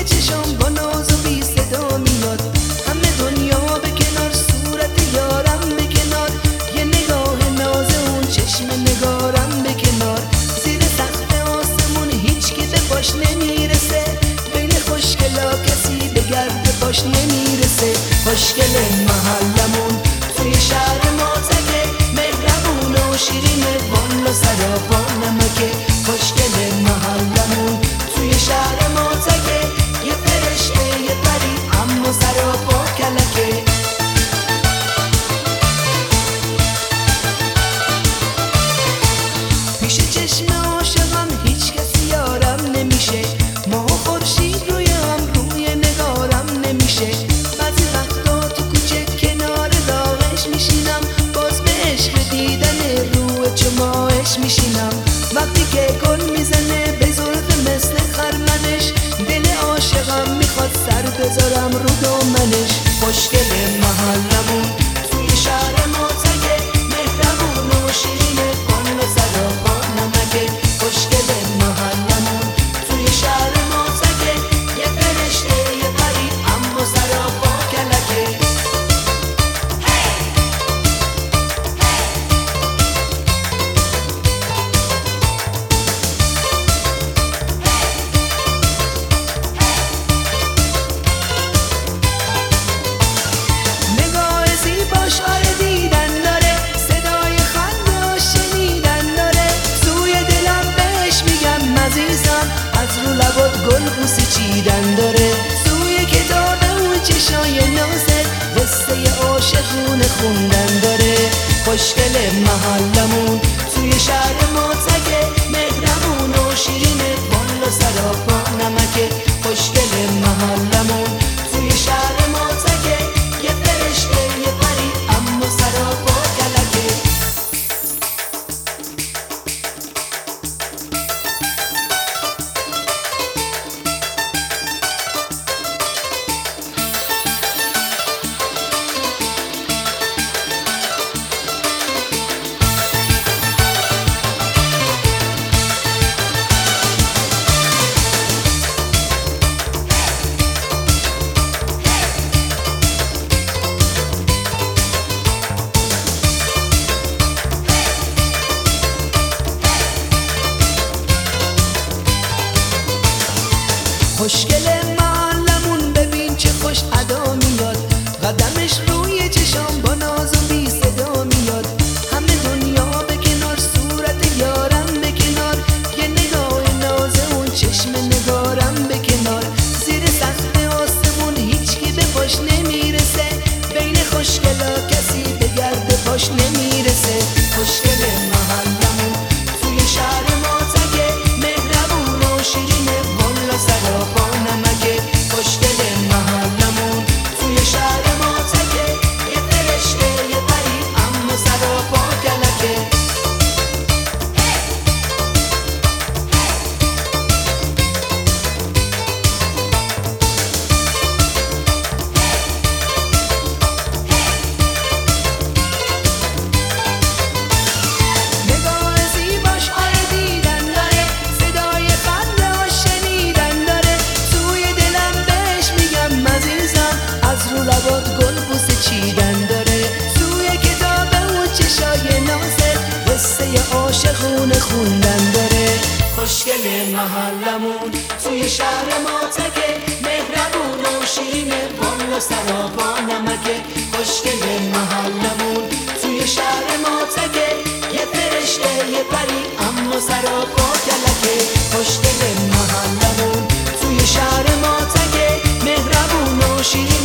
چشام با ناز و بی صدا میاد. همه دنیا به کنار، صورت یارم به کنار، یه نگاه ناز اون چشم نگارم به کنار. زیر سقف آسمون هیچ کی به پاش نمیرسه، بین خوشگلا کسی به گرد پاش نمیرسه. خوشگل محلمون توی شهر ما تکه، مهربون و شیرینه، والا سراپا نمکه. خوشگل محلمون توی شهر ما تکه، یه فرشته یه پری اما سراپا کلکه. پیش چشم عاشقم هیچ کسی یارم نمیشه، ماه و خورشید روی هم روی نگارم نمیشه. بعضی وقتا تو کوچه کنار راهش میشینم، باز به عشق دیدن روی چماهش میشینم. وقتی که گل میزنه به زلف مثل خرمنش، دل عاشقم میخواد سر بذارم رو دامنش. خوشگل محلمون توی شهر ما تکه، مهربون و شیرینه، والا سراپا نمکه. خوشگل محلمون توی شهر ما تکه، یه فرشته یه پری اما سراپا کلکه. نگاه زیباش آره دیدن داره، صدای خنده‌اش شنیدن داره. توی دلم بهش میگم عزیزم، از رو لبات گل بوسه چیدن داره. توی کتاب اون چشای نازت قصه عاشقونه خوندن داره. خوشگل محلمون توی شهر ما تکه، مهربون و شیرینه، والا سراپا نمکه. خوشگل محلمون توی شهر ما تکه، یه فرشته یه پری اما سراپا کلکه. خوشگل محلمون ببین چه خوش ادا میاد، قدمش روی چشام با ناز و بی صدا میاد. همه دنیا به کنار، صورت یارم به کنار، یه نگاه ناز اون چشم نگارم به کنار. زیر سقف آسمون هیچ کی به پاش نمیرسه، بین خوشگلا کسی به گرد پاش نمیرسه. خوشگل محلمون توی شهر ما تکه، مهربون و شیرینه، والا سراپا نمکه. خوشگل محلمون توی شهر ما تکه، یه فرشته یه پری اما سراپا کلکه. نگاه زیباش آره دیدن داره، صدای خنده‌اش شنیدن داره. توی دلم بهش میگم عزیزم، از رو لبات گل بوسه چیدن داره. توی کتاب اون چشای نازت قصه عاشقونه خوندن داره. خوشگل محلمون توی شهر ما تکه، مهربون و شیرینه، والا سراپا نمکه. خوشگل محلمون توی شهر ما تکه، یه فرشته یه پری اما سراپا کلکه. خوشگل محلمون توی شهر ما تکه، مهربون و شیرینه،